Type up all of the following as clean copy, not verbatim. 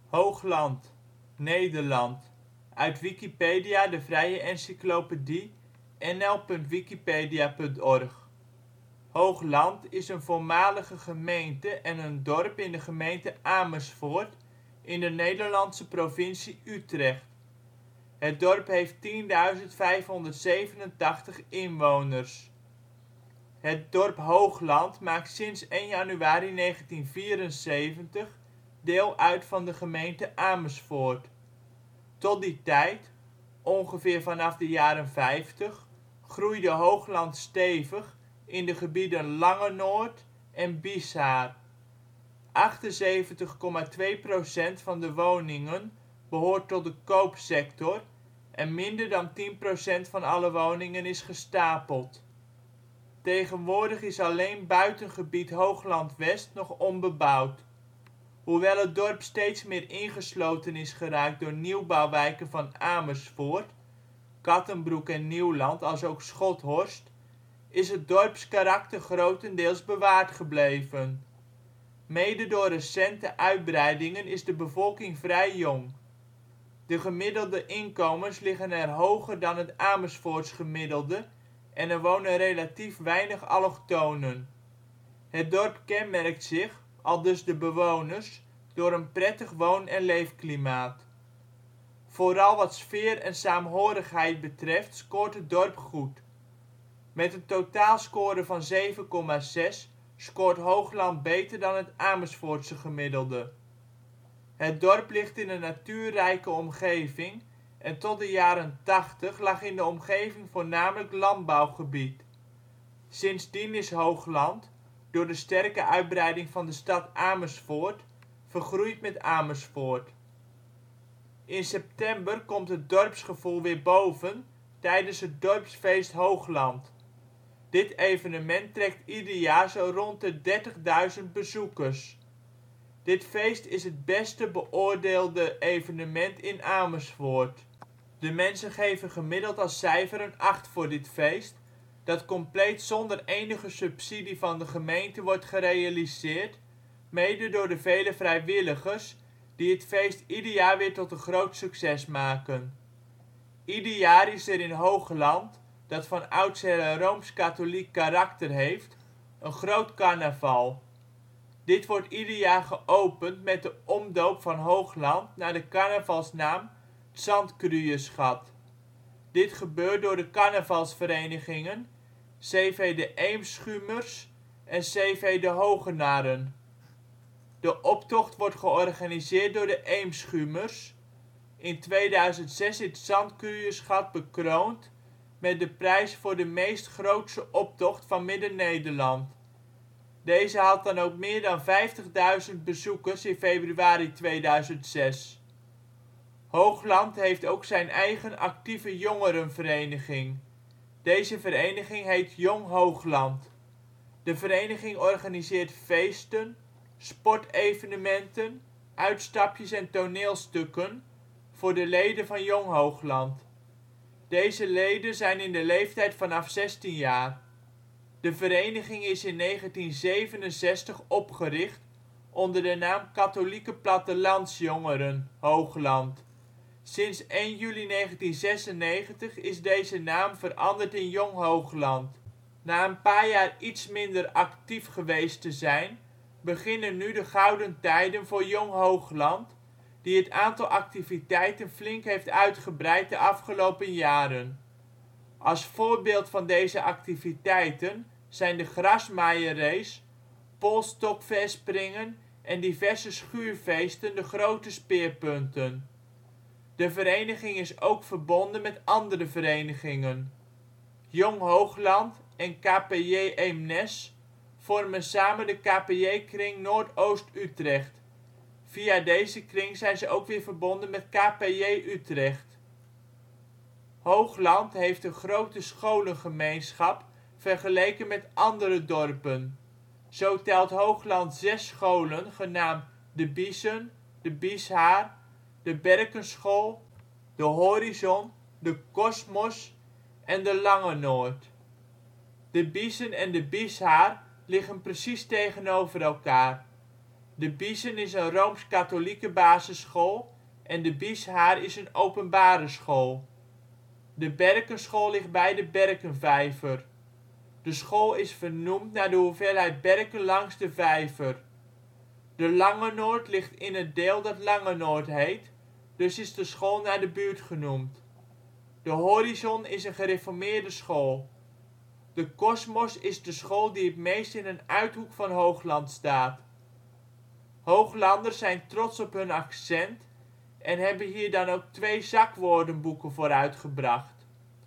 Hoogland, Nederland, uit Wikipedia, de vrije encyclopedie. nl.wikipedia.org. Hoogland is een voormalige gemeente en een dorp in de gemeente Amersfoort, in de Nederlandse provincie Utrecht. Het dorp heeft 10.587 inwoners. Het dorp Hoogland maakt sinds 1 januari 1974 deel uit van de gemeente Amersfoort. Tot die tijd, ongeveer vanaf de jaren ' 50, groeide Hoogland stevig in de gebieden Langenoord en Bieshaar. 78,2 % van de woningen behoort tot de koopsector en minder dan 10 % van alle woningen is gestapeld. Tegenwoordig is alleen buitengebied Hoogland-West nog onbebouwd. Hoewel het dorp steeds meer ingesloten is geraakt door nieuwbouwwijken van Amersfoort (Kattenbroek en Nieuwland, alsook Schothorst), is het dorpskarakter grotendeels bewaard gebleven. Mede door recente uitbreidingen is de bevolking vrij jong. De gemiddelde inkomens liggen er hoger dan het Amersfoorts gemiddelde en er wonen relatief weinig allochtonen. Het dorp kenmerkt zich, aldus de bewoners, door een prettig woon - en leefklimaat. Vooral wat sfeer en saamhorigheid betreft scoort het dorp goed. Met een totaalscore van 7,6 scoort Hoogland beter dan het Amersfoortse gemiddelde. Het dorp ligt in een natuurrijke omgeving en tot de jaren ' 80 lag in de omgeving voornamelijk landbouwgebied. Sindsdien is Hoogland, door de sterke uitbreiding van de stad Amersfoort, vergroeid met Amersfoort. In september komt het dorpsgevoel weer boven tijdens het Dorpsfeest Hoogland. Dit evenement trekt ieder jaar zo rond de 30.000 bezoekers. Dit feest is het beste beoordeelde evenement in Amersfoort. De mensen geven gemiddeld als cijfer een 8 voor dit feest, dat compleet zonder enige subsidie van de gemeente wordt gerealiseerd, mede door de vele vrijwilligers die het feest ieder jaar weer tot een groot succes maken. Ieder jaar is er in Hoogland, dat van oudsher een rooms-katholiek karakter heeft, een groot carnaval. Dit wordt ieder jaar geopend met de omdoop van Hoogland naar de carnavalsnaam ' t Zandkruuersgat. Dit gebeurt door de carnavalsverenigingen C.V. de Eemschumers en C.V. de Hogenarren. De optocht wordt georganiseerd door de Eemschumers, in 2006 in ' t Zandkruuersgat bekroond met de prijs voor de meest grootse optocht van Midden-Nederland. Deze had dan ook meer dan 50.000 bezoekers in februari 2006. Hoogland heeft ook zijn eigen actieve jongerenvereniging. Deze vereniging heet Jong Hoogland. De vereniging organiseert feesten, sportevenementen, uitstapjes en toneelstukken voor de leden van Jong Hoogland. Deze leden zijn in de leeftijd vanaf 16 jaar. De vereniging is in 1967 opgericht onder de naam Katholieke Plattelandsjongeren Hoogland. Sinds 1 juli 1996 is deze naam veranderd in Jong Hoogland. Na een paar jaar iets minder actief geweest te zijn, beginnen nu de gouden tijden voor Jong Hoogland, die het aantal activiteiten flink heeft uitgebreid de afgelopen jaren. Als voorbeeld van deze activiteiten zijn de grasmaaierrace, polsstokverspringen en diverse schuurfeesten de grote speerpunten. De vereniging is ook verbonden met andere verenigingen. Jong Hoogland en K.P.J. Eemnes vormen samen de K.P.J.-kring Noordoost Utrecht. Via deze kring zijn ze ook weer verbonden met K.P.J. Utrecht. Hoogland heeft een grote scholengemeenschap vergeleken met andere dorpen. Zo telt Hoogland 6 scholen genaamd De Biezen, De Bieshaar, de Berkenschool, De Horizon, De Kosmos en De Langenoord. De Biezen en De Bieshaar liggen precies tegenover elkaar. De Biezen is een rooms-katholieke basisschool en De Bieshaar is een openbare school. De Berkenschool ligt bij de Berkenvijver. De school is vernoemd naar de hoeveelheid berken langs de vijver. De Langenoord ligt in het deel dat Langenoord heet, dus is de school naar de buurt genoemd. De Horizon is een gereformeerde school. De Kosmos is de school die het meest in een uithoek van Hoogland staat. Hooglanders zijn trots op hun accent en hebben hier dan ook 2 zakwoordenboeken voor uitgebracht.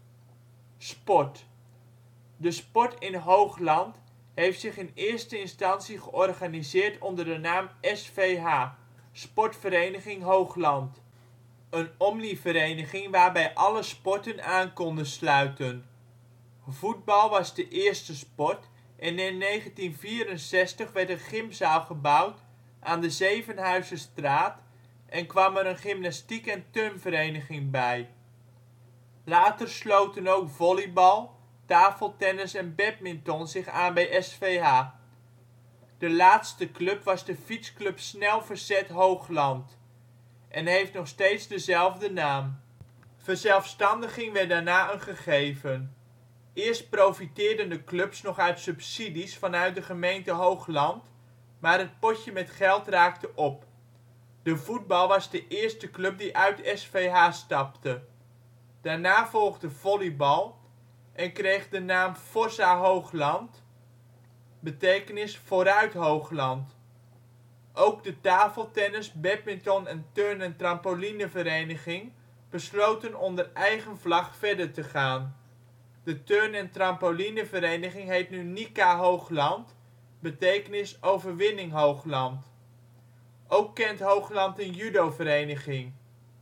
Sport. De sport in Hoogland heeft zich in eerste instantie georganiseerd onder de naam SVH (Sportvereniging Hoogland), een omnivereniging waarbij alle sporten aan konden sluiten. Voetbal was de eerste sport en in 1964 werd een gymzaal gebouwd aan de Zevenhuizenstraat en kwam er een gymnastiek - en turnvereniging bij. Later sloten ook volleybal, tafeltennis en badminton zich aan bij SVH. De laatste club was de fietsclub Snel Verzet Hoogland en heeft nog steeds dezelfde naam. Verzelfstandiging werd daarna een gegeven. Eerst profiteerden de clubs nog uit subsidies vanuit de gemeente Hoogland, maar het potje met geld raakte op. De voetbal was de eerste club die uit SVH stapte. Daarna volgde volleybal en kreeg de naam Forza Hoogland, betekenis Vooruit Hoogland. Ook de tafeltennis -, badminton - en turn - en trampolinevereniging besloten onder eigen vlag verder te gaan. De turn - en trampolinevereniging heet nu NICA Hoogland, betekenis Overwinning Hoogland. Ook kent Hoogland een judovereniging.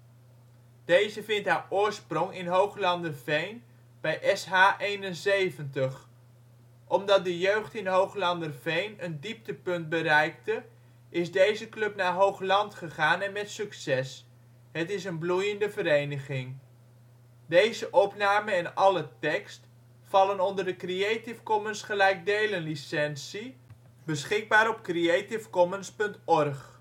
Deze vindt haar oorsprong in Hooglanderveen bij SH71. Omdat de jeugd in Hooglanderveen een dieptepunt bereikte is deze club naar Hoogland gegaan en met succes. Het is een bloeiende vereniging. Deze opname en alle tekst vallen onder de Creative Commons gelijkdelen licentie, beschikbaar op creativecommons.org